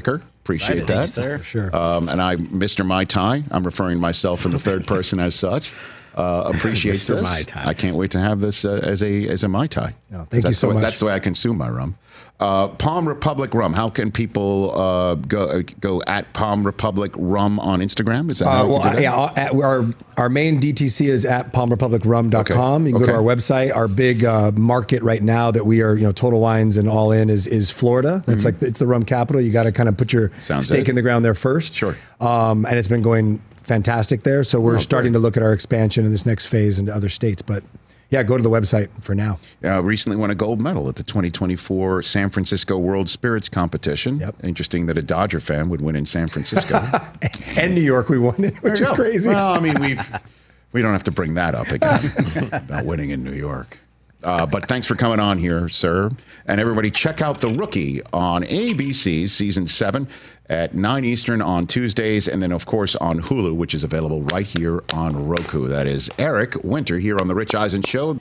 Appreciate that. Sir. Sure. And I, Mr. Mai Tai, I'm referring to myself in the third person as such. Appreciate Mr. this. Mai Tai. I can't wait to have this as a Mai Tai. No, thank you so much. That's the way I consume my rum. Palm Republic Rum. How can people go at Palm Republic Rum on Instagram? Is that how you do that? Our main DTC is at palmrepublicrum.com. You can go to our website. Our big market right now that we are, Total Wines and All In is Florida. That's like it's the rum capital. You got to kind of put your stake in the ground there first. Sure. And it's been going fantastic there. So we're starting to look at our expansion in this next phase into other states. But yeah, go to the website for now. Recently won a gold medal at the 2024 San Francisco World Spirits Competition. Yep. Interesting that a Dodger fan would win in San Francisco. And New York, we won it, which is crazy. Well, I mean, we don't have to bring that up again about winning in New York. But thanks for coming on here, sir. And everybody, check out The Rookie on ABC Season 7 at 9 Eastern on Tuesdays. And then, of course, on Hulu, which is available right here on Roku. That is Eric Winter here on The Rich Eisen Show.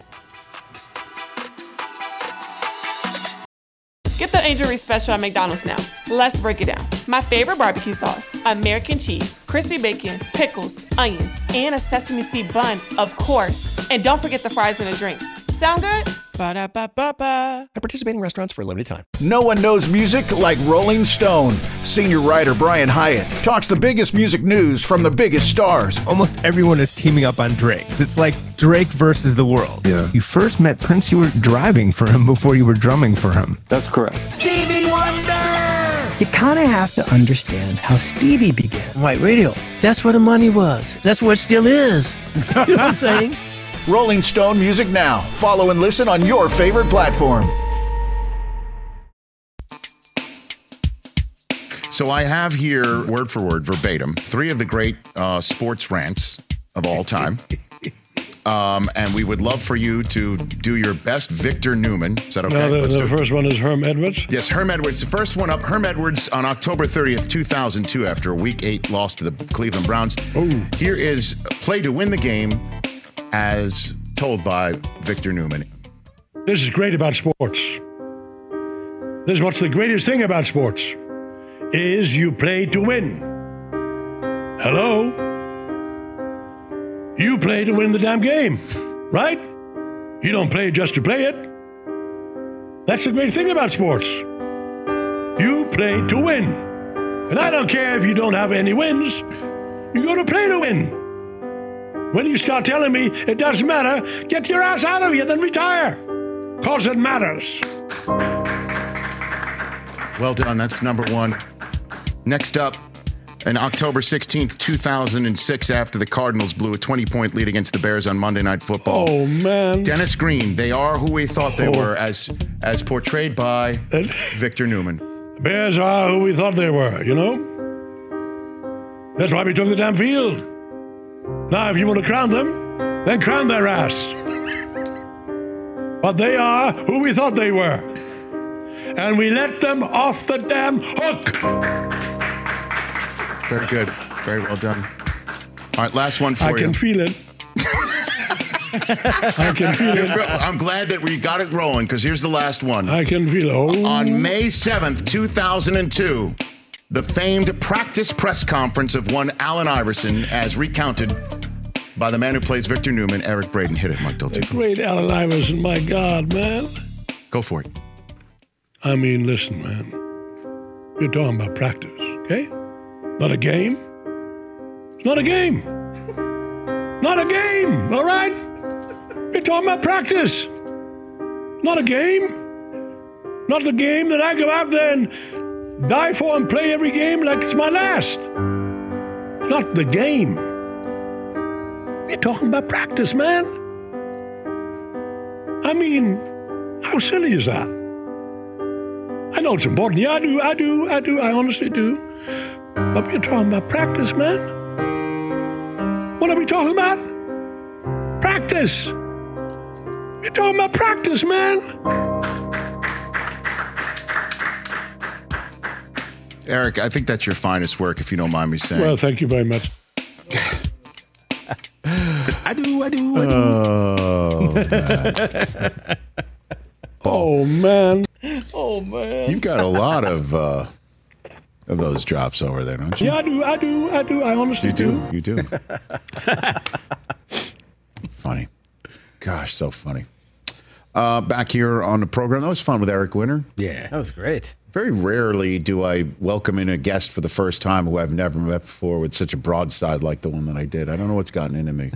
Get the Angel Reese special at McDonald's now. Let's break it down. My favorite barbecue sauce, American cheese, crispy bacon, pickles, onions, and a sesame seed bun, of course. And don't forget the fries and a drink. Sound good? Ba-da-ba-ba-ba. At participating restaurants for a limited time. No one knows music like Rolling Stone. Senior writer Brian Hyatt talks the biggest music news from the biggest stars. Almost everyone is teaming up on Drake. It's like Drake versus the world. Yeah. You first met Prince, you were driving for him before you were drumming for him. That's correct. Stevie Wonder! You kind of have to understand how Stevie began. White radio. That's where the money was. That's where it still is. You know what I'm saying? Rolling Stone Music Now. Follow and listen on your favorite platform. So I have here, word for word, verbatim, 3 of the great sports rants of all time. And we would love for you to do your best Victor Newman. Is that okay? No, the first one is Herm Edwards. Yes, Herm Edwards. The first one up, Herm Edwards on October 30th, 2002, after a Week 8 loss to the Cleveland Browns. Ooh. Here is play to win the game as told by Victor Newman. This is great about sports. This is what's the greatest thing about sports, is you play to win. Hello? You play to win the damn game, right? You don't play just to play it. That's the great thing about sports. You play to win. And I don't care if you don't have any wins. You go to play to win. When you start telling me it doesn't matter, get your ass out of here, then retire. Because it matters. Well done. That's number 1. Next up, on October 16th, 2006, after the Cardinals blew a 20-point lead against the Bears on Monday Night Football. Oh, man. Dennis Green, they are who we thought they were, as portrayed by Victor Newman. Bears are who we thought they were, you know? That's why we took the damn field. Now, if you want to crown them, then crown their ass. But they are who we thought they were. And we let them off the damn hook. Very good. Very well done. All right, last one for you. I can feel it. I can feel it. I'm glad that we got it rolling, because here's the last one. I can feel it. Oh. On May 7th, 2002, the famed practice press conference of one Allen Iverson, as recounted by the man who plays Victor Newman, Eric Braden. Hit it, Mike Dolce. Great Allen Iverson, my God, man. Go for it. I mean, listen, man. You're talking about practice, okay? Not a game. It's not a game. Not a game, all right? You're talking about practice. Not a game. Not the game that I go out there and die for and play every game like it's my last. Not the game. You're talking about practice, man. I mean, how silly is that? I know it's important. Yeah, I do. I honestly do. But we're talking about practice, man. What are we talking about? Practice. We're talking about practice, man. Eric, I think that's your finest work, if you don't mind me saying. Well, thank you very much. I do. Oh, man. Oh, man. You've got a lot of of those drops over there, don't you? Yeah, I do. I honestly do. You do. Funny. Gosh, so funny. Back here on the program, that was fun with Eric Winter. Yeah. That was great. Very rarely do I welcome in a guest for the first time who I've never met before with such a broadside like the one that I did. I don't know what's gotten into me.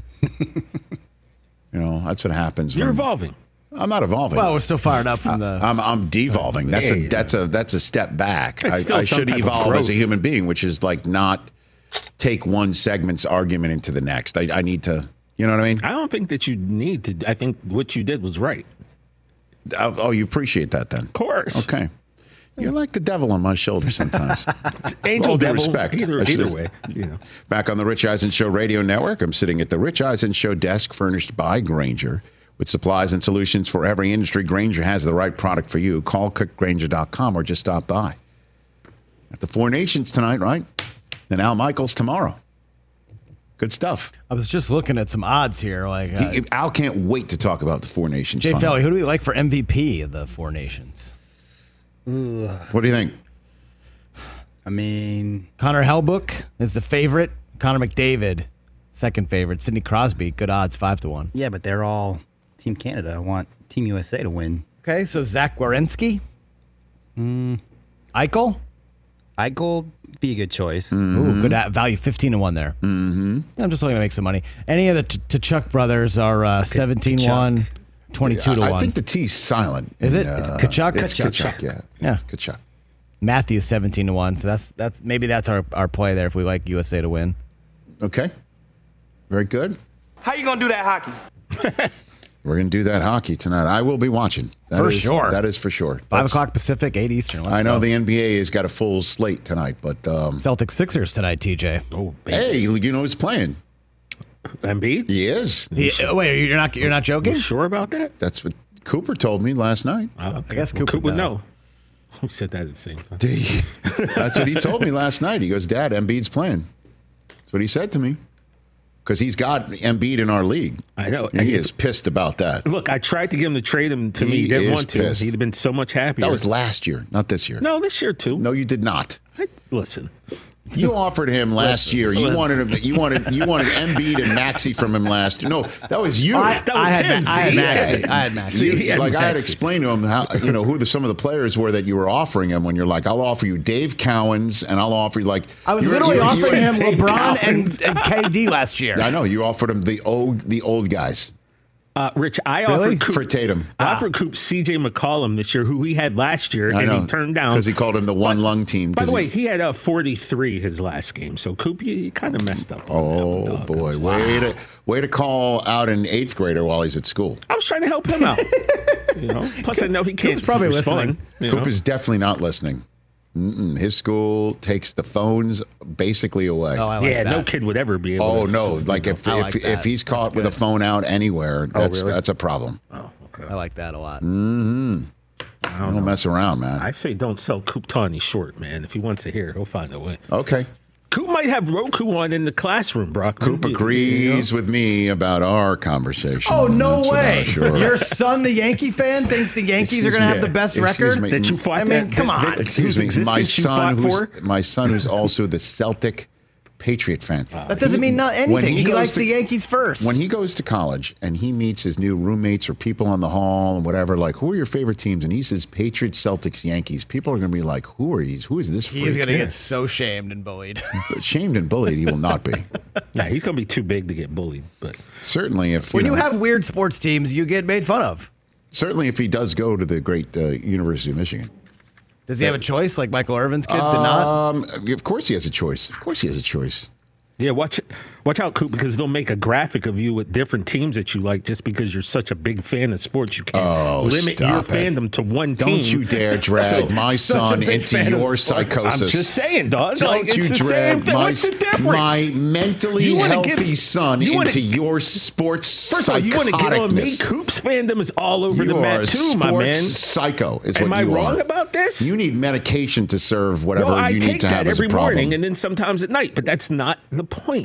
That's what happens. You're evolving. I'm not evolving. Well, we're still fired up from the. I'm devolving. That's a step back. I should evolve as a human being, which is like not take one segment's argument into the next. I need to. You know what I mean? I don't think that you need to. I think what you did was right. Oh, you appreciate that then? Of course. Okay. You're like the devil on my shoulder sometimes. Angel, all due devil, respect. either way. Back on the Rich Eisen Show radio network, I'm sitting at the Rich Eisen Show desk furnished by Grainger. With supplies and solutions for every industry, Grainger has the right product for you. Call clickgrainger.com or just stop by. At the Four Nations tonight, right? Then Al Michaels tomorrow. Good stuff. I was just looking at some odds here. Al can't wait to talk about the Four Nations. Jay Felly, who do we like for MVP of the Four Nations? What do you think? I mean, Connor Hellbook is the favorite. Connor McDavid, second favorite. Sidney Crosby, good odds, 5-1. Yeah, but they're all Team Canada. I want Team USA to win. Okay, so Zach Werenski? Eichel? Eichel be a good choice. Ooh, good value, 15-1 there. Mm-hmm. I'm just looking to make some money. Any of the Tkachuk brothers are 17-1, 22-1. I think the T's silent. Is it? It's Tkachuk? It's Tkachuk, yeah. Yeah. It's Tkachuk. Matthews 17-1. So that's maybe that's our play there if we like USA to win. Okay. Very good. How you gonna do that hockey? We're going to do that hockey tonight. I will be watching. Sure. That is for sure. 5 o'clock Pacific, 8 Eastern. Let's I know go. the NBA has got a full slate tonight, but Celtics Sixers tonight, TJ. Oh, baby. Hey, you know who's playing? Embiid? He is. Wait, you're not joking? You sure about that? That's what Cooper told me last night. I guess Cooper would know. Who said that at the same time? That's what he told me last night. He goes, Dad, Embiid's playing. That's what he said to me. Because he's got Embiid in our league. I know. And he is pissed about that. Look, I tried to get him to trade him to me. He didn't want to. Pissed. He'd have been so much happier. That was last year, not this year. No, this year too. No, you did not. Listen. You offered him last year. You wanted him. You wanted Embiid and Maxey from him last year. No, that was you. I had Maxey. See, I had explained to him how who some of the players were that you were offering him. When you're like, I'll offer you Dave Cowens, and I'll offer you I was literally offering him LeBron and KD last year. I know you offered him the old guys. Rich, I offered Coop for Tatum. I offered Coop C.J. McCollum this year, who he had last year, and he turned down because he called him the one lung team. By the way, he had 43 his last game, so Coop, you kind of messed up. Oh boy, way to call out an 8th grader while he's at school. I was trying to help him out. Plus, I know he can't. Coop's probably respond, listening. Coop is definitely not listening. His school takes the phones basically away. Oh, I like that. No kid would ever be able. Oh no! Like if he's caught with a phone out anywhere, that's a problem. Oh, okay. I like that a lot. Mm-hmm. I don't mess around, man. I say don't sell Coop Tawny short, man. If he wants to hear, he'll find a way. Okay. Coop might have Roku on in the classroom, Brock. Coop agrees with me about our conversation. Oh, no That's way. Sure. Your son, the Yankee fan, thinks the Yankees are going to have the best record? That you fought come on. Excuse me. My son, who's also the Celtic Patriot fan. That doesn't mean anything. He likes the Yankees first. When he goes to college and he meets his new roommates or people on the hall and whatever, like, who are your favorite teams? And he says Patriots, Celtics, Yankees. People are going to be like, who are these? Who is this freak? He's going to get so shamed and bullied. Shamed and bullied, he will not be. Nah, he's going to be too big to get bullied. But certainly if you have weird sports teams, you get made fun of. Certainly if he does go to the great University of Michigan. Does he have a choice like Michael Irvin's kid did not? Of course he has a choice. Of course he has a choice. Yeah, watch out, Coop, because they'll make a graphic of you with different teams that you like just because you're such a big fan of sports. You can't limit your fandom to one team. Don't you dare drag my son into your psychosis. I'm just saying, dog. Don't it's you the drag same What's the difference? my mentally healthy son into your sports First of all, you want to get on me? Coop's fandom is all over the map too, my man. Psycho is what Am I you wrong are. about this? You need medication to serve whatever I you take need to that have as a every problem. morning and then sometimes at night, but that's not the point. I'm Don't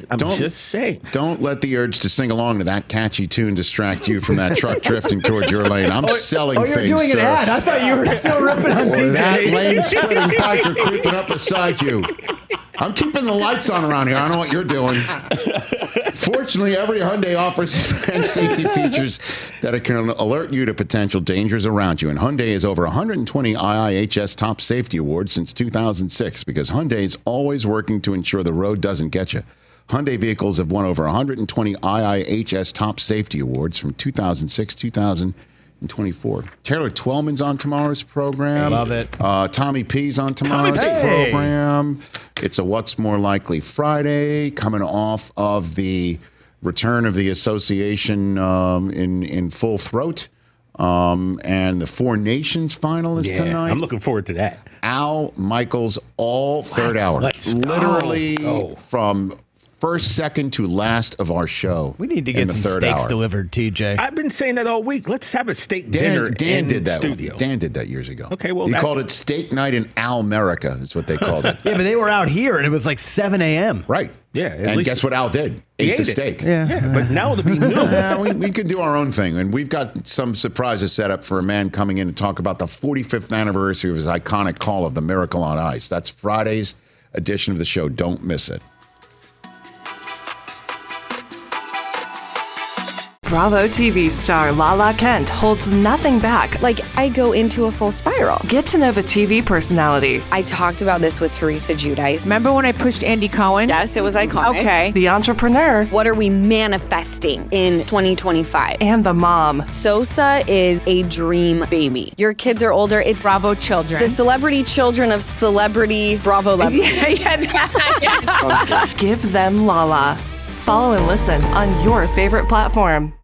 Just say. Don't let the urge to sing along to that catchy tune distract you from that truck drifting towards your lane. I'm selling things, you're doing sir. an ad. I thought you were still ripping on Or that TJ. lane-splitting biker creeping up beside you. I'm keeping the lights on around here. I know what you're doing. Fortunately, every Hyundai offers advanced safety features that can alert you to potential dangers around you. And Hyundai has over 120 IIHS Top Safety Awards since 2006 because Hyundai is always working to ensure the road doesn't get you. Hyundai vehicles have won over 120 IIHS Top Safety Awards from 2006 to 2024. Taylor Twellman's on tomorrow's program. Love it. Tommy P's on tomorrow's program. It's a What's More Likely Friday, coming off of the return of the association in full throat. And the Four Nations final is tonight. I'm looking forward to that. Al Michaels, all third hour. Let's Literally go. from first, second to last of our show. We need to in get the some third steaks hour. delivered, TJ. I've been saying that all week. Let's have a steak dinner Dan in did that studio. Dan did that years ago. Okay, well, he that- called it Steak Night in Almerica is what they called it. Yeah, but they were out here, and it was like 7 a.m. Right. Yeah, at And least- guess what Al did? He Ate the ate it. steak. Yeah, but now it'll be new. We can do our own thing. And we've got some surprises set up for a man coming in to talk about the 45th anniversary of his iconic call of the Miracle on Ice. That's Friday's edition of the show. Don't miss it. Bravo TV star Lala Kent holds nothing back. Like, I go into a full spiral. Get to know the TV personality. I talked about this with Teresa Giudice. Remember when I pushed Andy Cohen? Yes, it was iconic. Okay. The entrepreneur. What are we manifesting in 2025? And the mom. Sosa is a dream baby. Your kids are older. It's Bravo children. the celebrity children of celebrity Bravo levels. Give them Lala. Follow and listen on your favorite platform.